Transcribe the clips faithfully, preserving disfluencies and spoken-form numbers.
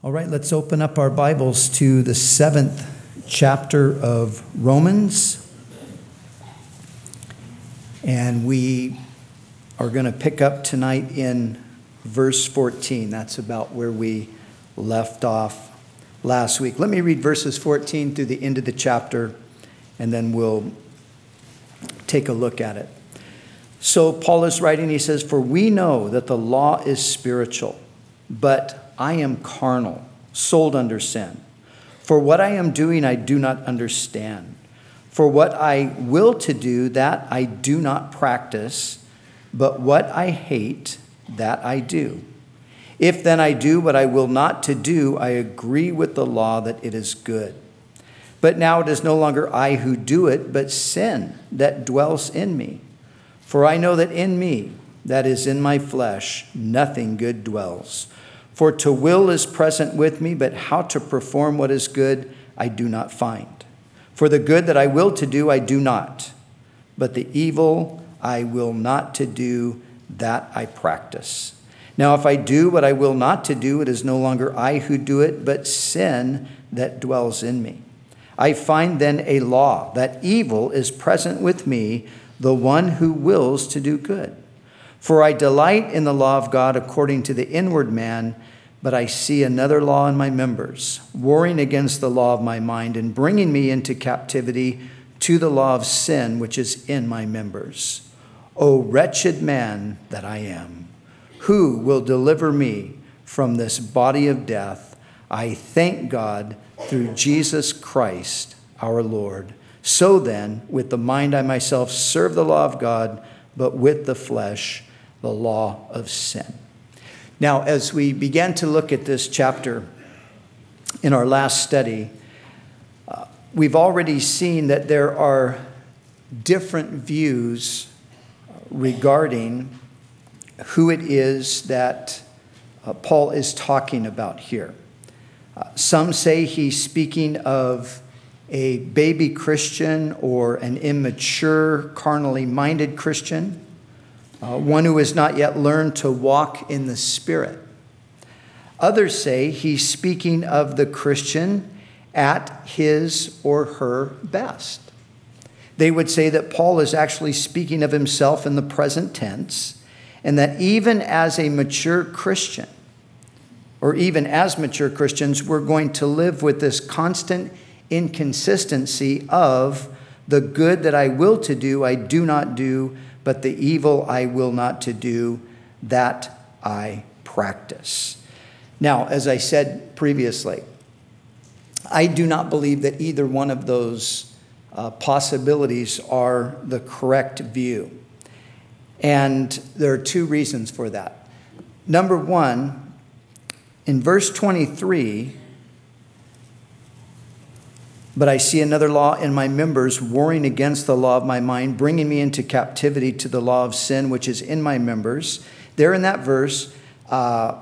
All right, let's open up our Bibles to the seventh chapter of Romans. And we are going to pick up tonight in verse fourteen. That's about where we left off last week. Let me read verses fourteen through the end of the chapter, and then we'll take a look at it. So Paul is writing, he says, "For we know that the law is spiritual, but I am carnal, sold under sin. For what I am doing, I do not understand. For what I will to do, that I do not practice, but what I hate, that I do. If then I do what I will not to do, I agree with the law that it is good. But now it is no longer I who do it, but sin that dwells in me. For I know that in me, that is in my flesh, nothing good dwells. For to will is present with me, but how to perform what is good I do not find. For the good that I will to do I do not, but the evil I will not to do, that I practice. Now if I do what I will not to do, it is no longer I who do it, but sin that dwells in me. I find then a law, that evil is present with me, the one who wills to do good. For I delight in the law of God according to the inward man, but I see another law in my members, warring against the law of my mind and bringing me into captivity to the law of sin which is in my members. O wretched man that I am, who will deliver me from this body of death? I thank God through Jesus Christ our Lord. So then, with the mind I myself serve the law of God, but with the flesh the law of sin." Now, as we began to look at this chapter in our last study, uh, we've already seen that there are different views regarding who it is that uh, Paul is talking about here. Uh, some say he's speaking of a baby Christian or an immature, carnally minded Christian. Uh, one who has not yet learned to walk in the Spirit. Others say he's speaking of the Christian at his or her best. They would say that Paul is actually speaking of himself in the present tense, and that even as a mature Christian, or even as mature Christians, we're going to live with this constant inconsistency of the good that I will to do, I do not do, but the evil I will not to do, that I practice. Now, as I said previously, I do not believe that either one of those uh, possibilities are the correct view. And there are two reasons for that. Number one, in verse twenty-three, "But I see another law in my members, warring against the law of my mind, bringing me into captivity to the law of sin, which is in my members." There in that verse, uh,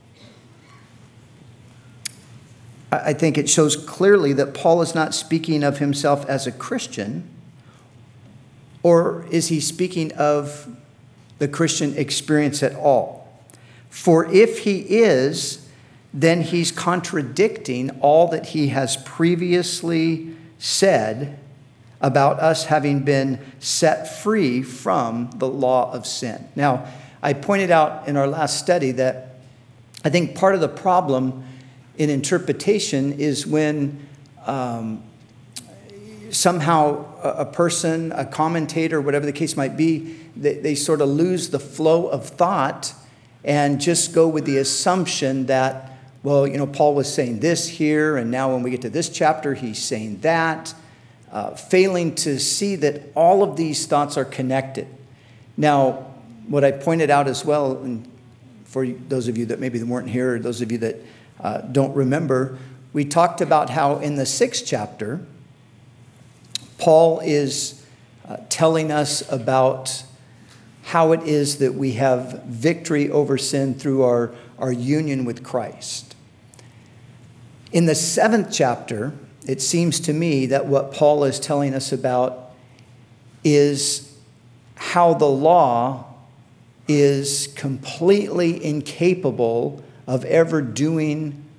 I think it shows clearly that Paul is not speaking of himself as a Christian, or is he speaking of the Christian experience at all? For if he is, then he's contradicting all that he has previously said about us having been set free from the law of sin. Now, I pointed out in our last study that I think part of the problem in interpretation is when um, somehow a, a person, a commentator, whatever the case might be, they, they sort of lose the flow of thought and just go with the assumption that, well, you know, Paul was saying this here, and now when we get to this chapter, he's saying that, uh, failing to see that all of these thoughts are connected. Now, what I pointed out as well, and for those of you that maybe weren't here, or those of you that uh, don't remember, we talked about how in the sixth chapter, Paul is uh, telling us about how it is that we have victory over sin through our, our union with Christ. In the seventh chapter, it seems to me that what Paul is telling us about is how the law is completely incapable of ever doing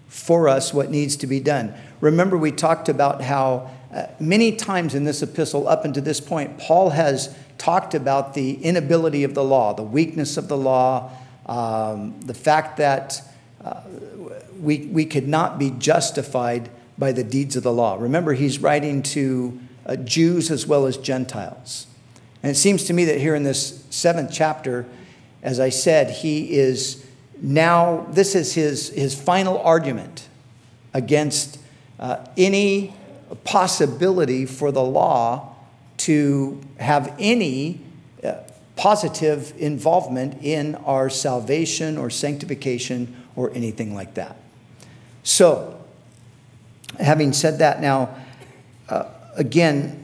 for us what needs to be done. Remember, we talked about how uh, many times in this epistle up until this point, Paul has talked about the inability of the law, the weakness of the law, um, the fact that uh, we, we could not be justified by the deeds of the law. Remember, he's writing to uh, Jews as well as Gentiles. And it seems to me that here in this seventh chapter, as I said, he is now, this is his, his final argument against uh, any possibility for the law to have any uh, positive involvement in our salvation or sanctification or anything like that. So, having said that now, uh, again,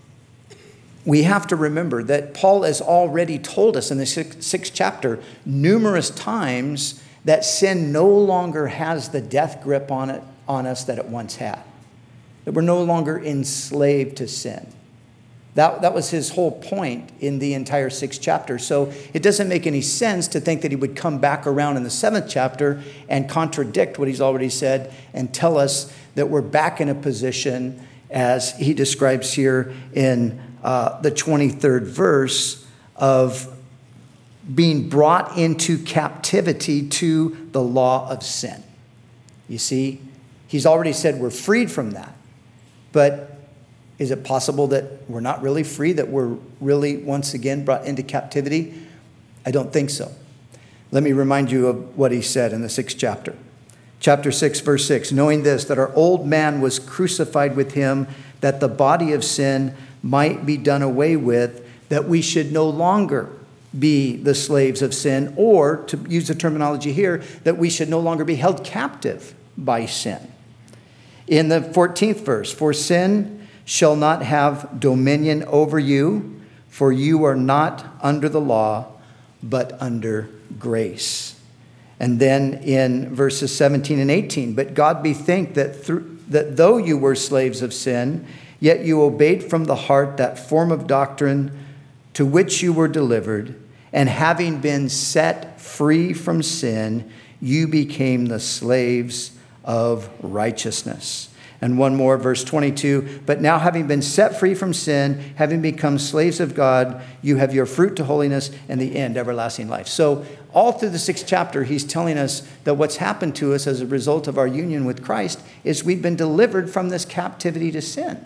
we have to remember that Paul has already told us in the sixth, sixth chapter numerous times that sin no longer has the death grip on it on us that it once had. That we're no longer enslaved to sin. That, that was his whole point in the entire sixth chapter. So it doesn't make any sense to think that he would come back around in the seventh chapter and contradict what he's already said and tell us that we're back in a position, as he describes here in uh, the twenty-third verse, of being brought into captivity to the law of sin. You see, he's already said we're freed from that. But is it possible that we're not really free, that we're really once again brought into captivity? I don't think so. Let me remind you of what he said in the sixth chapter. Chapter six, verse six, knowing this, that our old man was crucified with him, that the body of sin might be done away with, that we should no longer be the slaves of sin, or, to use the terminology here, that we should no longer be held captive by sin. In the fourteenth verse, for sin shall not have dominion over you, for you are not under the law, but under grace. And then in verses seventeen and eighteen, but God be thanked that, through, that though you were slaves of sin, yet you obeyed from the heart that form of doctrine to which you were delivered, and having been set free from sin, you became the slaves of righteousness. And one more, verse twenty-two, but now having been set free from sin, having become slaves of God, you have your fruit to holiness and the end, everlasting life. So all through the sixth chapter, he's telling us that what's happened to us as a result of our union with Christ is we've been delivered from this captivity to sin.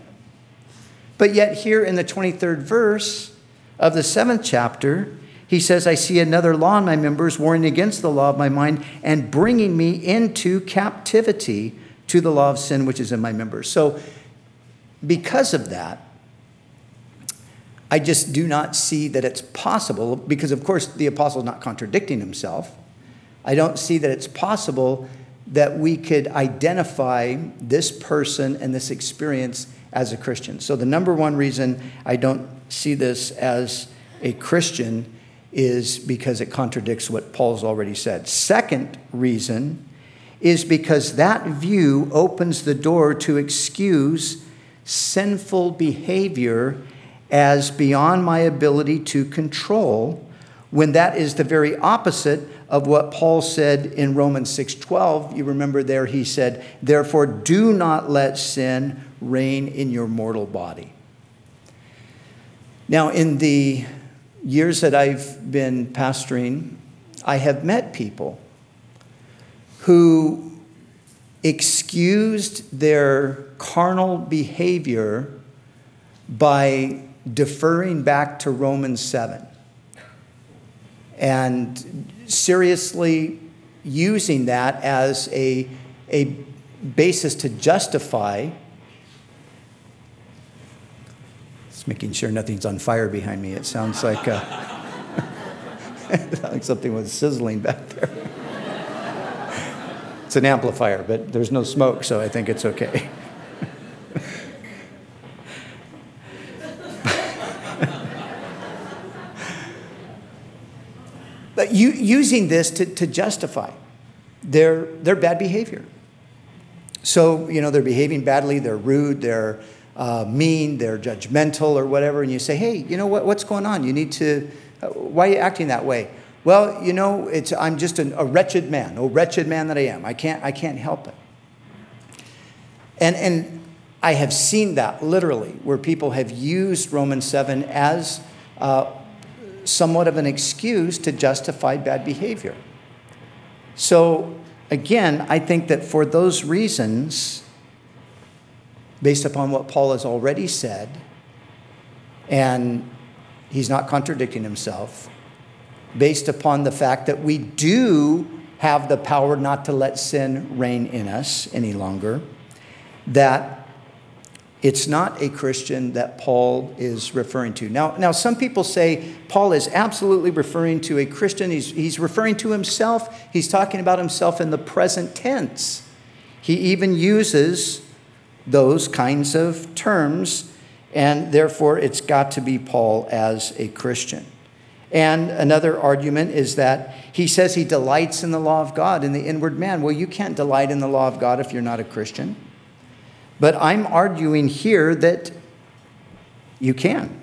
But yet here in the twenty-third verse of the seventh chapter, he says, I see another law in my members, warring against the law of my mind and bringing me into captivity to the law of sin which is in my members. So because of that, I just do not see that it's possible, because of course the apostle is not contradicting himself. I don't see that it's possible that we could identify this person and this experience as a Christian. So the number one reason I don't see this as a Christian is because it contradicts what Paul's already said. Second reason is because that view opens the door to excuse sinful behavior as beyond my ability to control, when that is the very opposite of what Paul said in Romans six twelve. You remember there he said, therefore do not let sin reign in your mortal body. Now, in the years that I've been pastoring, I have met people who excused their carnal behavior by deferring back to Romans seven and seriously using that as a, a basis to justify. Just making sure nothing's on fire behind me. It sounds like, uh, it sounds like something was sizzling back there. It's an amplifier, but there's no smoke, so I think it's okay. But you, using this to, to justify their, their bad behavior. So, you know, they're behaving badly, they're rude, they're uh, mean, they're judgmental or whatever, and you say, hey, you know what, what's going on? You need to, uh, why are you acting that way? Well, you know, it's I'm just an, a wretched man, oh wretched man that I am. I can't, I can't help it. And, and I have seen that literally, where people have used Romans seven as uh, somewhat of an excuse to justify bad behavior. So again, I think that for those reasons, based upon what Paul has already said, and he's not contradicting himself, based upon the fact that we do have the power not to let sin reign in us any longer, that it's not a Christian that Paul is referring to. Now, now some people say Paul is absolutely referring to a Christian. He's, he's referring to himself. He's talking about himself in the present tense. He even uses those kinds of terms, and therefore it's got to be Paul as a Christian. And another argument is that he says he delights in the law of God, in the inward man. Well, you can't delight in the law of God if you're not a Christian. But I'm arguing here that you can.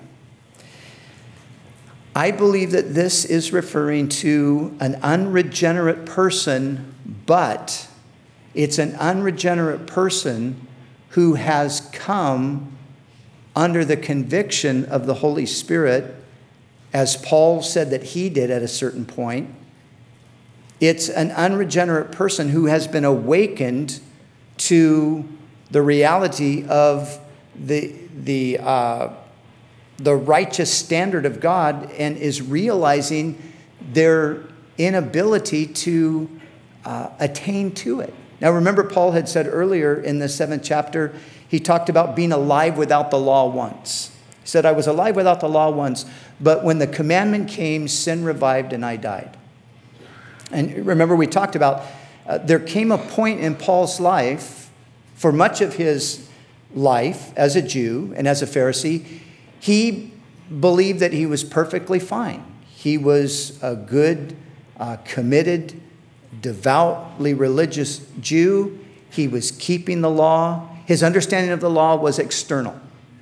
I believe that this is referring to an unregenerate person, but it's an unregenerate person who has come under the conviction of the Holy Spirit, as Paul said that he did at a certain point. It's an unregenerate person who has been awakened to the reality of the, the, uh, the righteous standard of God, and is realizing their inability to uh, attain to it. Now remember, Paul had said earlier in the seventh chapter, he talked about being alive without the law once. He said, I was alive without the law once, but when the commandment came, sin revived and I died. And remember, we talked about uh, there came a point in Paul's life, for much of his life as a Jew and as a Pharisee, he believed that he was perfectly fine. He was a good, uh, committed, devoutly religious Jew. He was keeping the law. His understanding of the law was external.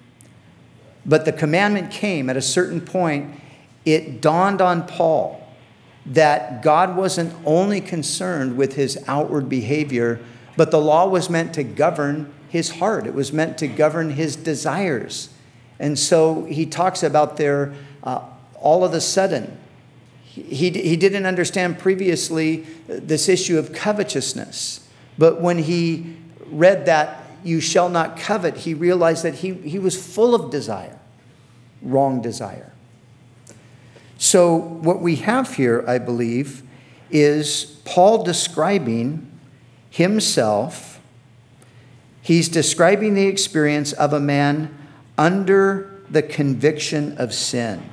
But the commandment came at a certain point. It dawned on Paul that God wasn't only concerned with his outward behavior, but the law was meant to govern his heart. It was meant to govern his desires. And so he talks about there, uh, all of a sudden, he, he didn't understand previously this issue of covetousness. But when he read that, you shall not covet, he realized that he, he was full of desire, wrong desire. So what we have here, I believe, is Paul describing himself. He's describing the experience of a man under the conviction of sin,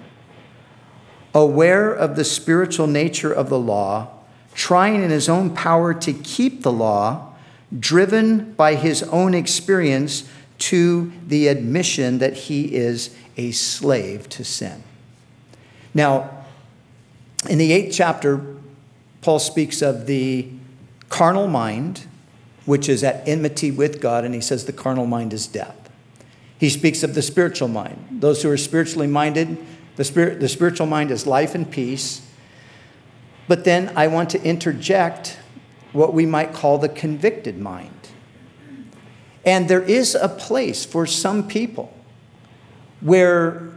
aware of the spiritual nature of the law, trying in his own power to keep the law, driven by his own experience to the admission that he is a slave to sin. Now, in the eighth chapter, Paul speaks of the carnal mind, which is at enmity with God, and he says the carnal mind is death. He speaks of the spiritual mind. Those who are spiritually minded, the spirit, the spiritual mind is life and peace. But then I want to interject what we might call the convicted mind. And there is a place for some people where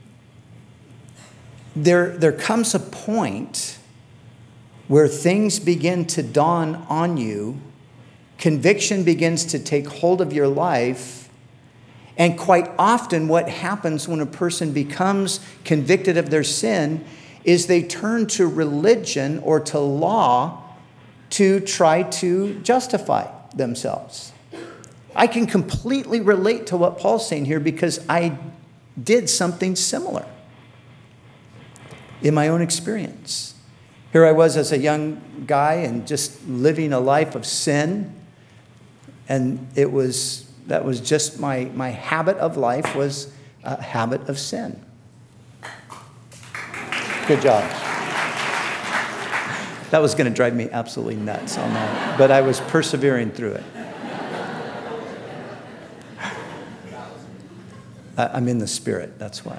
there, there comes a point where things begin to dawn on you, conviction begins to take hold of your life, and quite often what happens when a person becomes convicted of their sin is they turn to religion or to law to try to justify themselves. I can completely relate to what Paul's saying here because I did something similar in my own experience. Here I was as a young guy and just living a life of sin. And it was, that was just my, my habit of life was a habit of sin. Good job. That was going to drive me absolutely nuts on that. But I was persevering through it. I'm in the spirit, that's why.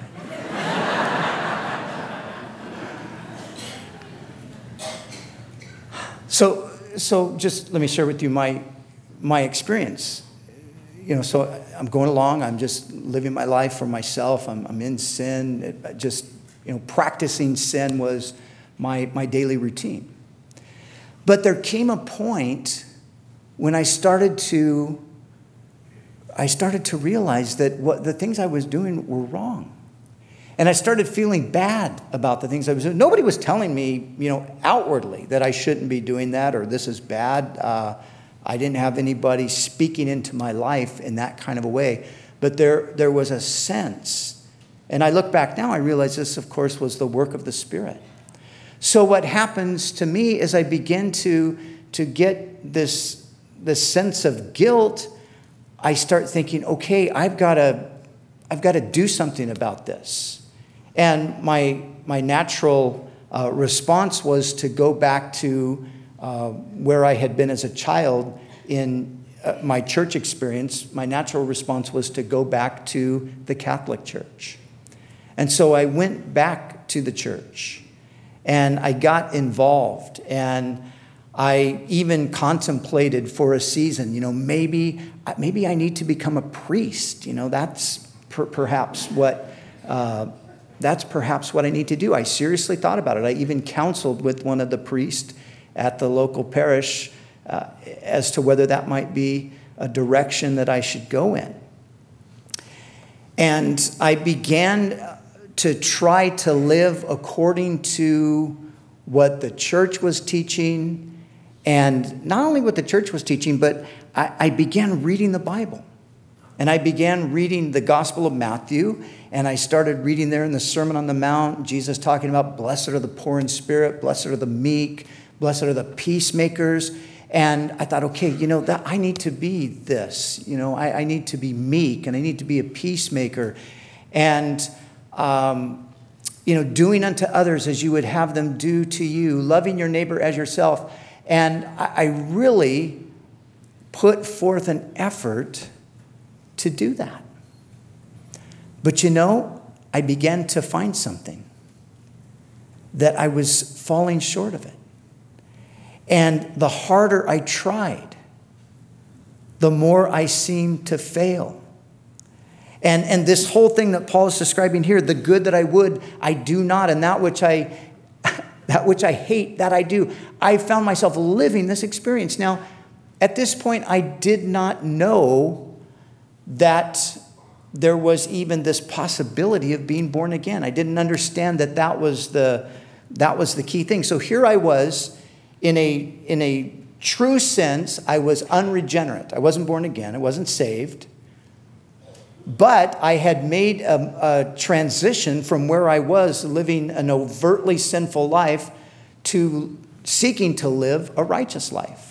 So, so just let me share with you my, my experience. you know, so I'm going along. I'm just living my life for myself. I'm, I'm in sin. It, just, you know, practicing sin was my, my daily routine. But there came a point when I started to, I started to realize that what the things I was doing were wrong. And I started feeling bad about the things I was doing. Nobody was telling me, you know, outwardly that I shouldn't be doing that or this is bad. Uh, I didn't have anybody speaking into my life in that kind of a way. But there, there was a sense. And I look back now, I realize this, of course, was the work of the Spirit. So what happens to me is I begin to, to get this, this sense of guilt. I start thinking, okay, I've got to, I've got to do something about this. And my my natural uh, response was to go back to uh, where I had been as a child in uh, my church experience. My natural response was to go back to the Catholic Church. And so I went back to the church and I got involved, and I even contemplated for a season, you know, maybe maybe I need to become a priest. You know, that's per- perhaps what uh, that's perhaps what I need to do. I seriously thought about it. I even counseled with one of the priests at the local parish uh, as to whether that might be a direction that I should go in. And I began to try to live according to what the church was teaching, and not only what the church was teaching, but I, I began reading the Bible. And I began reading the Gospel of Matthew, and I started reading there in the Sermon on the Mount, Jesus talking about blessed are the poor in spirit, blessed are the meek, blessed are the peacemakers. And I thought, okay, you know, that I need to be this. You know, I, I need to be meek, and I need to be a peacemaker. And, um, you know, doing unto others as you would have them do to you, loving your neighbor as yourself. And I, I really put forth an effort to do that. But you know, I began to find something, that I was falling short of it. And the harder I tried, the more I seemed to fail. And, and this whole thing that Paul is describing here, the good that I would, I do not, and that which I that which I hate, that I do. I found myself living this experience. Now, at this point, I did not know that there was even this possibility of being born again. I didn't understand that that was the that was the key thing. So here I was, in a in a true sense, I was unregenerate. I wasn't born again. I wasn't saved. But I had made a, a transition from where I was living an overtly sinful life to seeking to live a righteous life,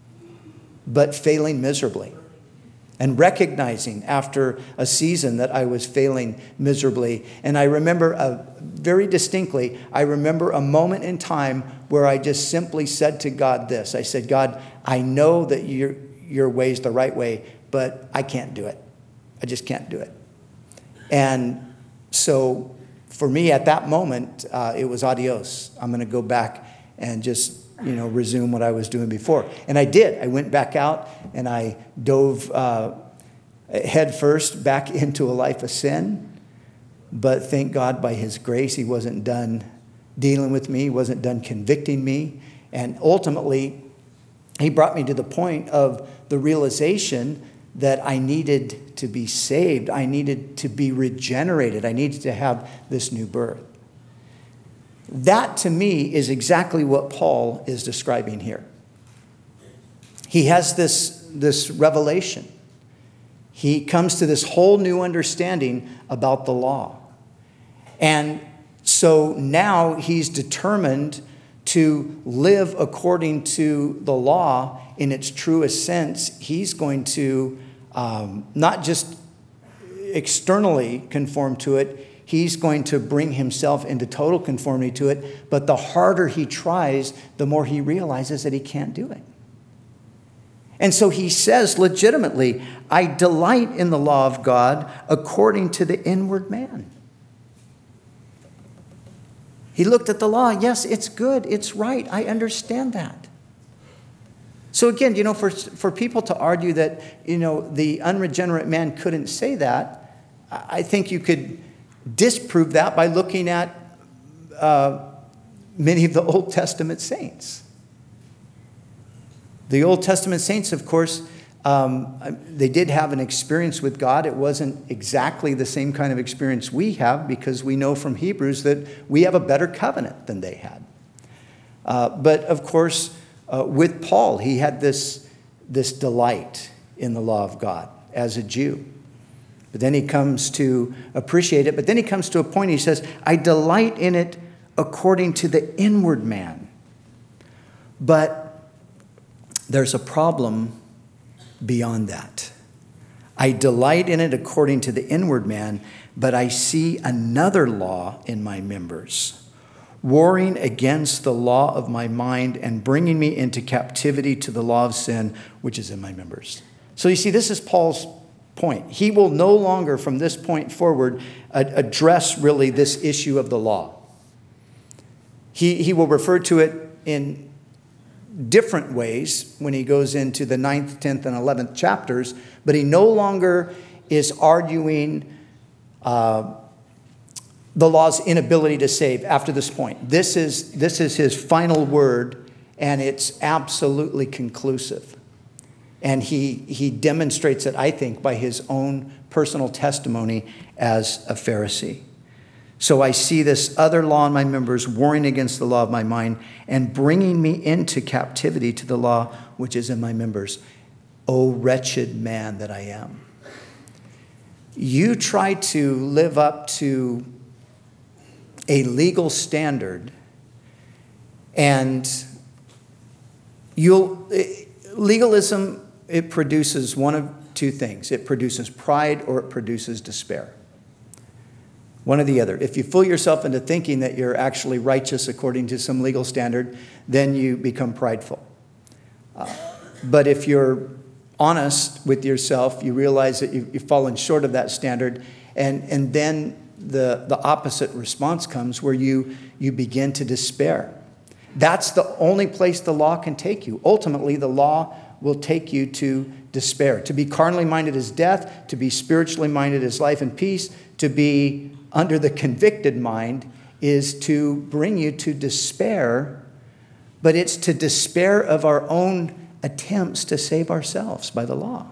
but failing miserably. And recognizing after a season that I was failing miserably. And I remember uh, very distinctly, I remember a moment in time where I just simply said to God this. I said, God, I know that your, your way is the right way, but I can't do it. I just can't do it. And so for me at that moment, uh, it was adios. I'm going to go back and just, you know, resume what I was doing before. And I did. I went back out and I dove uh, head first back into a life of sin. But thank God by his grace, he wasn't done dealing with me, wasn't done convicting me. And ultimately, he brought me to the point of the realization that I needed to be saved. I needed to be regenerated. I needed to have this new birth. That, to me, is exactly what Paul is describing here. He has this, this revelation. He comes to this whole new understanding about the law. And so now he's determined to live according to the law in its truest sense. He's going to um, not just externally conform to it, he's going to bring himself into total conformity to it. But the harder he tries, the more he realizes that he can't do it. And so he says legitimately, I delight in the law of God according to the inward man. He looked at the law. Yes, it's good. It's right. I understand that. So again, you know, for, for people to argue that, you know, the unregenerate man couldn't say that, I think you could disprove that by looking at uh, many of the Old Testament saints. The Old Testament saints, of course, um, they did have an experience with God. It wasn't exactly the same kind of experience we have, because we know from Hebrews that we have a better covenant than they had. Uh, but of course, uh, with Paul, he had this, this delight in the law of God as a Jew. But then he comes to appreciate it. But then he comes to a point, he says, I delight in it according to the inward man. But there's a problem beyond that. I delight in it according to the inward man, but I see another law in my members, warring against the law of my mind and bringing me into captivity to the law of sin, which is in my members. So you see, this is Paul's point. He will no longer, from this point forward, address really this issue of the law. He, he will refer to it in different ways when he goes into the ninth, tenth, and eleventh chapters, but he no longer is arguing uh, the law's inability to save after this point. This is, this is his final word, and it's absolutely conclusive. And he, he demonstrates it, I think, by his own personal testimony as a Pharisee. So I see this other law in my members warring against the law of my mind and bringing me into captivity to the law which is in my members. O wretched man that I am. You try to live up to a legal standard, and you'll legalism, it produces one of two things. It produces pride or it produces despair. One or the other. If you fool yourself into thinking that you're actually righteous according to some legal standard, then you become prideful. Uh, but if you're honest with yourself, you realize that you, you've fallen short of that standard, and, and then the, the opposite response comes where you, you begin to despair. That's the only place the law can take you. Ultimately, the law will take you to despair. To be carnally minded is death. To be spiritually minded is life and peace. To be under the convicted mind is to bring you to despair, but it's to despair of our own attempts to save ourselves by the law.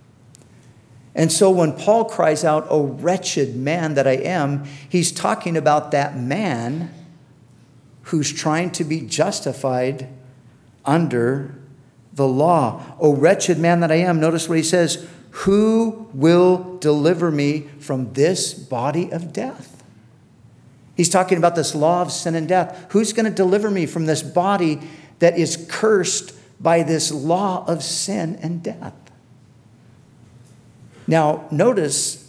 And so when Paul cries out, "O wretched man that I am," he's talking about that man who's trying to be justified under the law. "O wretched man that I am," notice what he says, "who will deliver me from this body of death?" He's talking about this law of sin and death. Who's going to deliver me from this body that is cursed by this law of sin and death? Now, notice,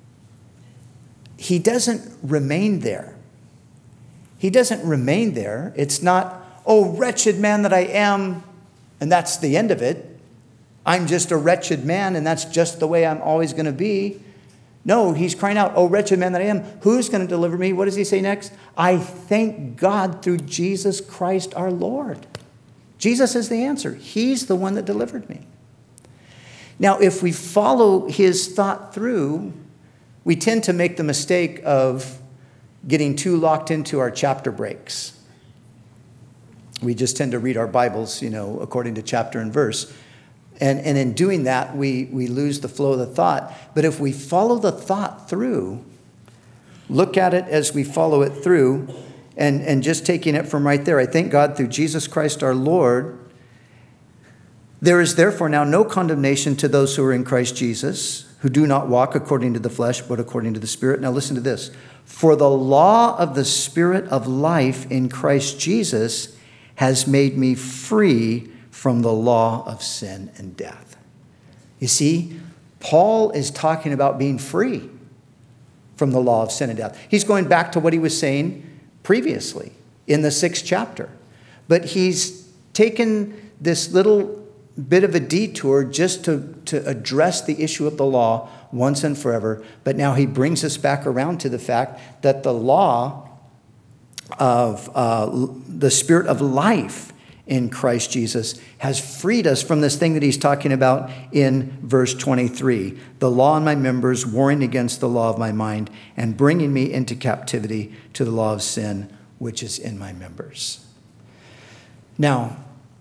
he doesn't remain there. He doesn't remain there. It's not, "Oh, wretched man that I am," and that's the end of it. I'm just a wretched man, and that's just the way I'm always going to be. No, he's crying out, "Oh, wretched man that I am, who's going to deliver me?" What does he say next? "I thank God through Jesus Christ our Lord." Jesus is the answer. He's the one that delivered me. Now, if we follow his thought through, we tend to make the mistake of getting too locked into our chapter breaks. We just tend to read our Bibles, you know, according to chapter and verse. And, and in doing that, we, we lose the flow of the thought. But if we follow the thought through, look at it as we follow it through, and, and just taking it from right there, I thank God through Jesus Christ our Lord. There is therefore now no condemnation to those who are in Christ Jesus, who do not walk according to the flesh, but according to the Spirit. Now listen to this. For the law of the Spirit of life in Christ Jesus has made me free from the law of sin and death. You see, Paul is talking about being free from the law of sin and death. He's going back to what he was saying previously in the sixth chapter. But he's taken this little bit of a detour just to, to address the issue of the law once and forever. But now he brings us back around to the fact that the law of uh, the Spirit of life in Christ Jesus has freed us from this thing that he's talking about in verse twenty-three. The law in my members, warring against the law of my mind, and bringing me into captivity to the law of sin, which is in my members. Now,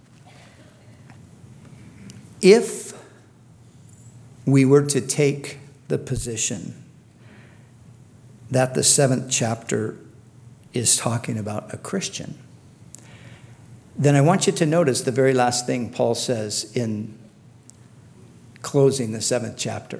if we were to take the position that the seventh chapter is talking about a Christian, then I want you to notice the very last thing Paul says in closing the seventh chapter.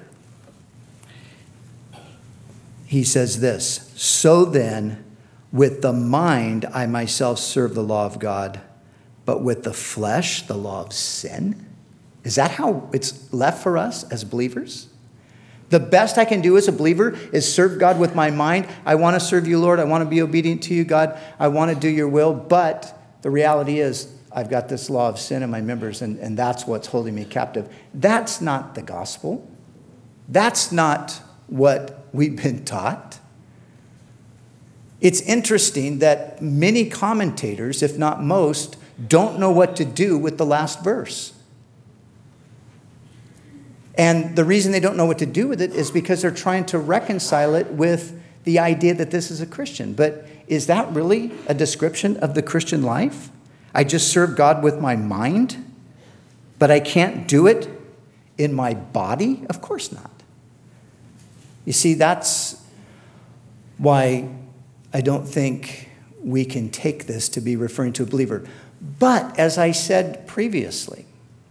He says this, so then, with the mind I myself serve the law of God, but with the flesh, the law of sin. Is that how it's left for us as believers? The best I can do as a believer is serve God with my mind. I want to serve you, Lord. I want to be obedient to you, God. I want to do your will. But the reality is I've got this law of sin in my members, and, and that's what's holding me captive. That's not the gospel. That's not what we've been taught. It's interesting that many commentators, if not most, don't know what to do with the last verse. And the reason they don't know what to do with it is because they're trying to reconcile it with the idea that this is a Christian. But is that really a description of the Christian life? I just serve God with my mind, but I can't do it in my body? Of course not. You see, that's why I don't think we can take this to be referring to a believer. But as I said previously,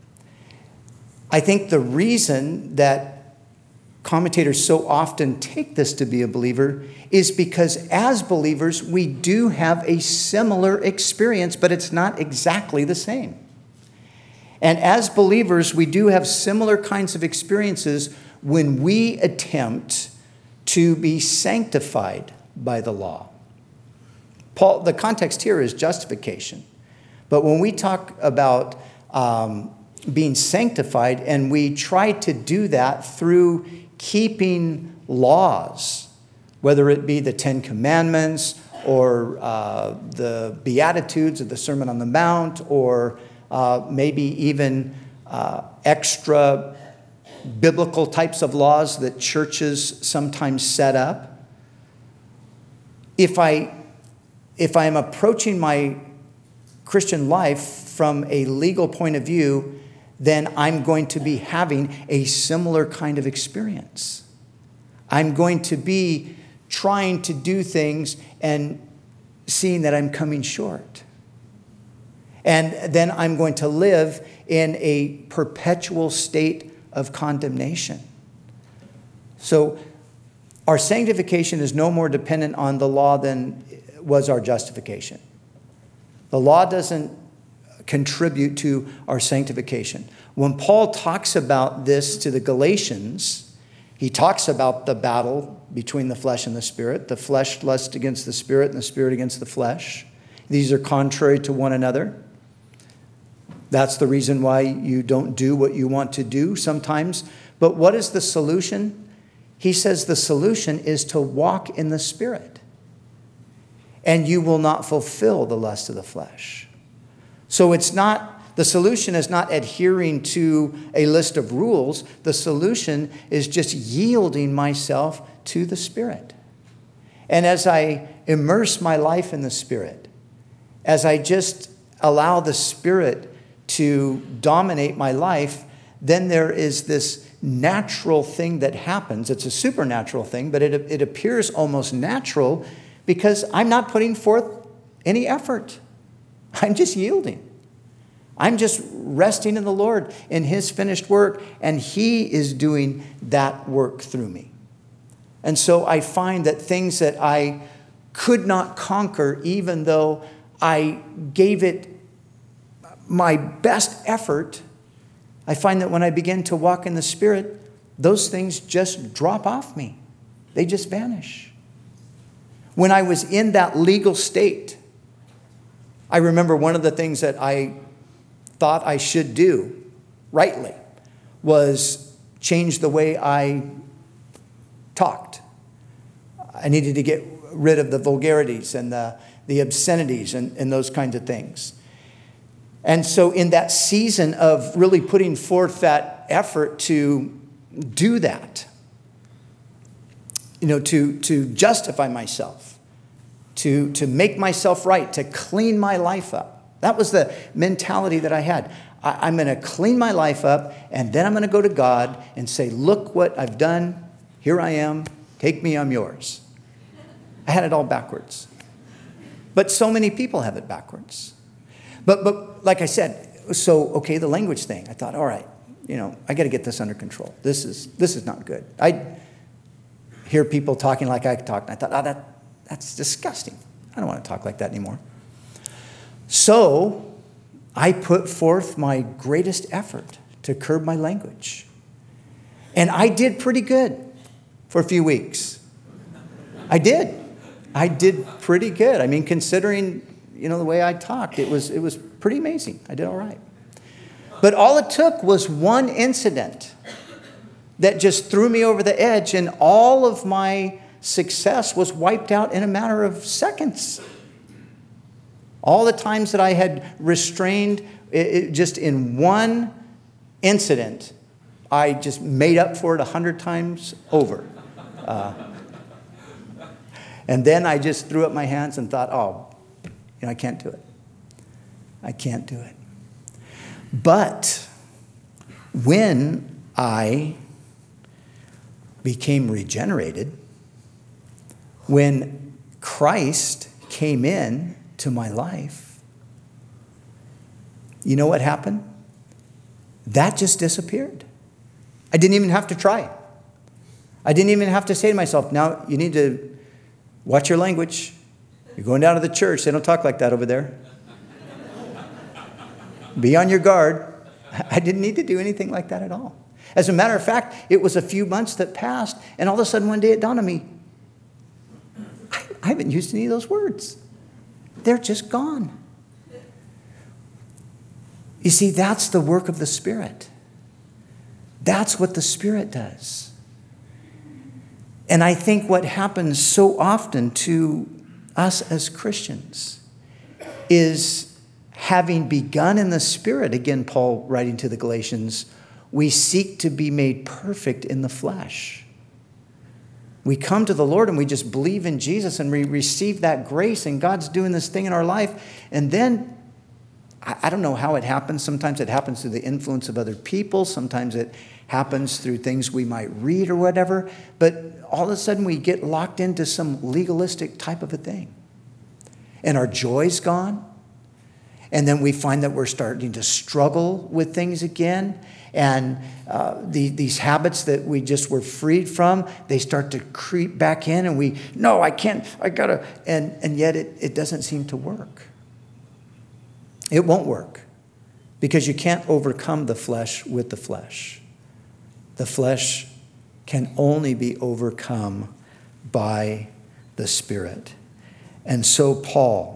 I think the reason that commentators so often take this to be a believer is because as believers, we do have a similar experience, but it's not exactly the same. And as believers, we do have similar kinds of experiences when we attempt to be sanctified by the law. Paul, the context here is justification. But when we talk about um, being sanctified, and we try to do that through keeping laws, whether it be the Ten Commandments or uh, the Beatitudes of the Sermon on the Mount, or uh, maybe even uh, extra biblical types of laws that churches sometimes set up. If I, if I am approaching my Christian life from a legal point of view, then I'm going to be having a similar kind of experience. I'm going to be trying to do things and seeing that I'm coming short. And then I'm going to live in a perpetual state of condemnation. So our sanctification is no more dependent on the law than was our justification. The law doesn't contribute to our sanctification. When Paul talks about this to the Galatians, he talks about the battle between the flesh and the spirit. The flesh lusts against the spirit and the spirit against the flesh. These are contrary to one another. That's the reason why you don't do what you want to do sometimes. But what is the solution? He says the solution is to walk in the spirit, and you will not fulfill the lust of the flesh. So it's not, the solution is not adhering to a list of rules. The solution is just yielding myself to the Spirit. And as I immerse my life in the Spirit, as I just allow the Spirit to dominate my life, then there is this natural thing that happens. It's a supernatural thing, but it, it appears almost natural because I'm not putting forth any effort. I'm just yielding. I'm just resting in the Lord, in His finished work, and He is doing that work through me. And so I find that things that I could not conquer, even though I gave it my best effort, I find that when I begin to walk in the Spirit, those things just drop off me. They just vanish. When I was in that legal state, I remember one of the things that I thought I should do rightly was change the way I talked. I needed to get rid of the vulgarities and the, the obscenities and, and those kinds of things. And so in that season of really putting forth that effort to do that, you know, to, to justify myself, to, to make myself right, to clean my life up. That was the mentality that I had. I, I'm going to clean my life up, and then I'm going to go to God and say, look what I've done. Here I am. Take me, I'm yours. I had it all backwards. But so many people have it backwards. But, but like I said, so, okay, the language thing. I thought, all right, you know, I got to get this under control. This is this is not good. I hear people talking like I talk, and I thought, oh, that that's disgusting. I don't want to talk like that anymore. So I put forth my greatest effort to curb my language. And I did pretty good for a few weeks. I did. I did pretty good. I mean, considering, you know, the way I talked, it was it was pretty amazing. I did all right. But all it took was one incident that just threw me over the edge, and all of my success was wiped out in a matter of seconds. All the times that I had restrained, it, it, just in one incident, I just made up for it a hundred times over. Uh, and then I just threw up my hands and thought, oh, you know, I can't do it. I can't do it. But when I became regenerated, when Christ came in to my life, you know what happened? That just disappeared. I didn't even have to try. I didn't even have to say to myself, now you need to watch your language. You're going down to the church. They don't talk like that over there. Be on your guard. I didn't need to do anything like that at all. As a matter of fact, it was a few months that passed, and all of a sudden one day it dawned on me, I, I haven't used any of those words. They're just gone. You see, that's the work of the Spirit. That's what the Spirit does. And I think what happens so often to us as Christians is, having begun in the Spirit, again, Paul writing to the Galatians, we seek to be made perfect in the flesh. We come to the Lord and we just believe in Jesus and we receive that grace, and God's doing this thing in our life. And then, I don't know how it happens. Sometimes it happens through the influence of other people. Sometimes it happens through things we might read or whatever. But all of a sudden we get locked into some legalistic type of a thing. And our joy's gone. And then we find that we're starting to struggle with things again. And uh, the, these habits that we just were freed from, they start to creep back in. And we, no, I can't, I gotta. And, and yet it, it doesn't seem to work. It won't work. Because you can't overcome the flesh with the flesh. The flesh can only be overcome by the Spirit. And so Paul,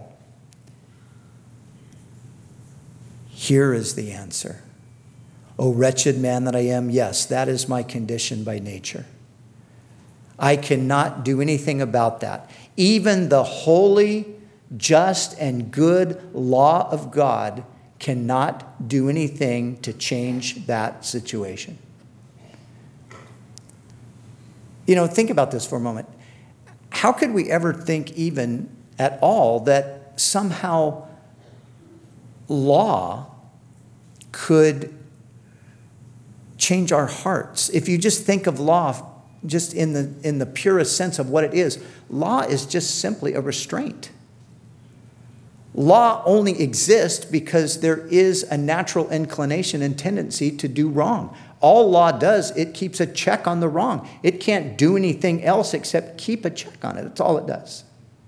here is the answer. O wretched man that I am, yes, that is my condition by nature. I cannot do anything about that. Even the holy, just, and good law of God cannot do anything to change that situation. You know, think about this for a moment. How could we ever think even at all that somehow law could change our hearts? If you just think of law just in the in the purest sense of what it is, law is just simply a restraint. Law only exists because there is a natural inclination and tendency to do wrong. All law does, it keeps a check on the wrong. It can't do anything else except keep a check on it. That's all it does.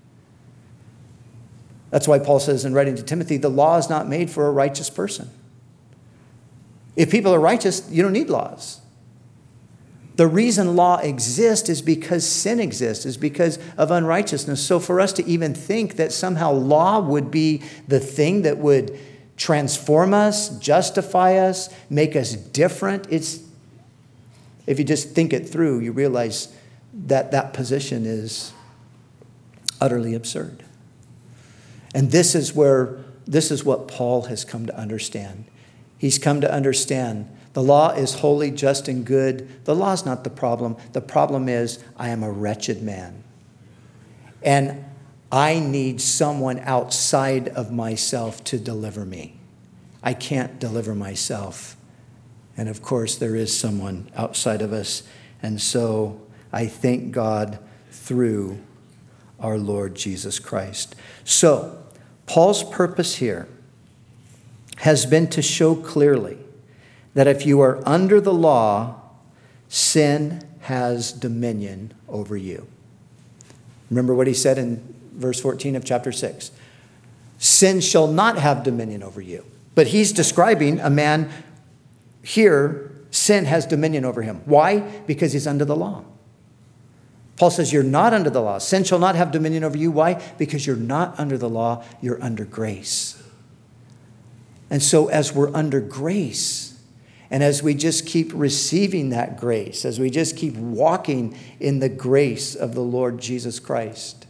That's why Paul says in writing to Timothy, the law is not made for a righteous person. If people are righteous, you don't need laws. The reason law exists is because sin exists, is because of unrighteousness. So for us to even think that somehow law would be the thing that would transform us, justify us, make us different, it's, if you just think it through, you realize that that position is utterly absurd. And this is where this is what Paul has come to understand. He's come to understand the law is holy, just, and good. The law is not the problem. The problem is I am a wretched man. And I need someone outside of myself to deliver me. I can't deliver myself. And of course, there is someone outside of us. And so I thank God through our Lord Jesus Christ. So, Paul's purpose here has been to show clearly that if you are under the law, sin has dominion over you. Remember what he said in verse fourteen of chapter six. Sin shall not have dominion over you. But he's describing a man here, sin has dominion over him. Why? Because he's under the law. Paul says you're not under the law. Sin shall not have dominion over you. Why? Because you're not under the law, you're under grace. And so as we're under grace, and as we just keep receiving that grace, as we just keep walking in the grace of the Lord Jesus Christ,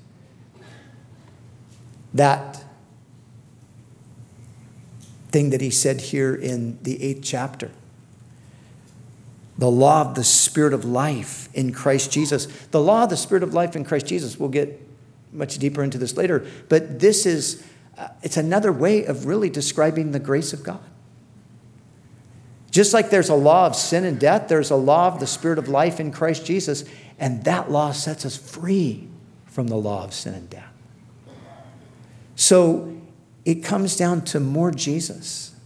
that thing that he said here in the eighth chapter, the law of the Spirit of life in Christ Jesus. The law of the Spirit of life in Christ Jesus, we'll get much deeper into this later, but this is, uh, it's another way of really describing the grace of God. Just like there's a law of sin and death, there's a law of the Spirit of life in Christ Jesus, and that law sets us free from the law of sin and death. So it comes down to more Jesus.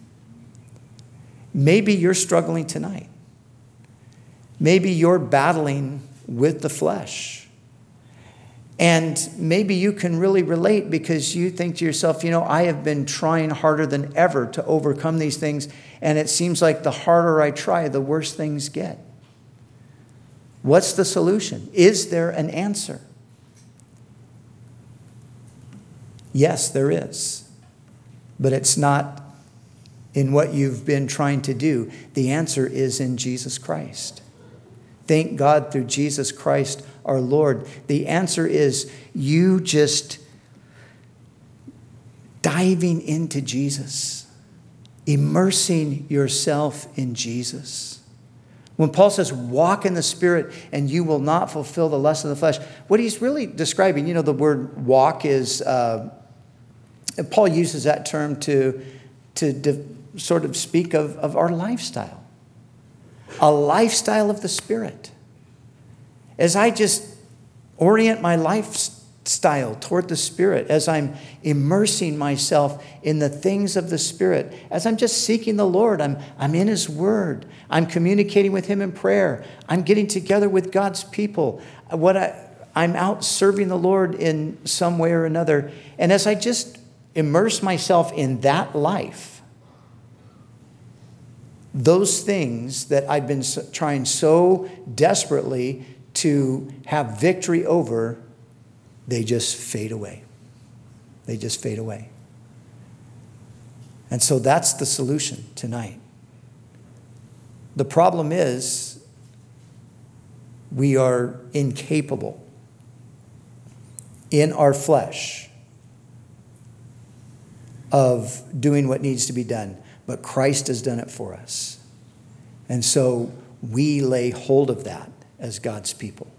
Maybe you're struggling tonight. Maybe you're battling with the flesh. And maybe you can really relate because you think to yourself, you know, I have been trying harder than ever to overcome these things, and it seems like the harder I try, the worse things get. What's the solution? Is there an answer? Yes, there is. But it's not in what you've been trying to do. The answer is in Jesus Christ. Thank God through Jesus Christ our Lord. The answer is you just diving into Jesus, immersing yourself in Jesus. When Paul says walk in the Spirit and you will not fulfill the lust of the flesh, what he's really describing, you know, the word walk is, uh, Paul uses that term to, to de- sort of speak of, of our lifestyle. A lifestyle of the Spirit. As I just orient my lifestyle toward the Spirit, as I'm immersing myself in the things of the Spirit, as I'm just seeking the Lord, I'm, I'm in His Word, I'm communicating with Him in prayer, I'm getting together with God's people, what I, I'm out serving the Lord in some way or another. And as I just immerse myself in that life, those things that I've been trying so desperately to have victory over, they just fade away. They just fade away. And so that's the solution tonight. The problem is we are incapable in our flesh of doing what needs to be done. But Christ has done it for us. And so we lay hold of that as God's people.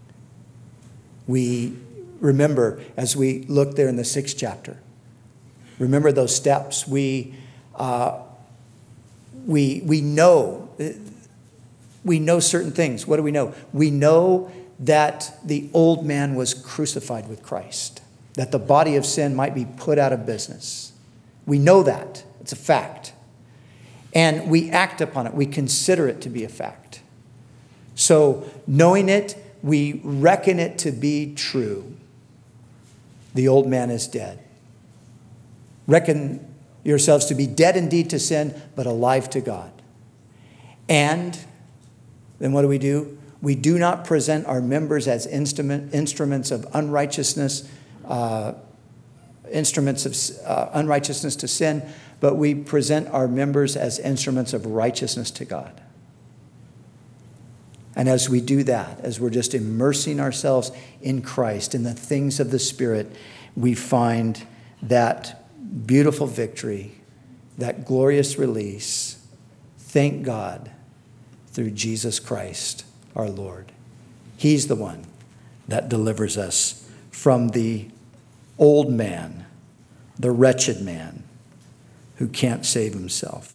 We remember, as we look there in the sixth chapter, remember those steps. We, uh, we, we know, we know certain things. What do we know? We know that the old man was crucified with Christ, that the body of sin might be put out of business. We know that. It's a fact. And we act upon it. We consider it to be a fact. So knowing it, we reckon it to be true. The old man is dead. Reckon yourselves to be dead indeed to sin, but alive to God. And then what do we do? We do not present our members as instrument, instruments of unrighteousness, uh, instruments of uh, unrighteousness to sin, but we present our members as instruments of righteousness to God. And as we do that, as we're just immersing ourselves in Christ, in the things of the Spirit, we find that beautiful victory, that glorious release, thank God, through Jesus Christ our Lord. He's the one that delivers us from the old man, the wretched man who can't save himself.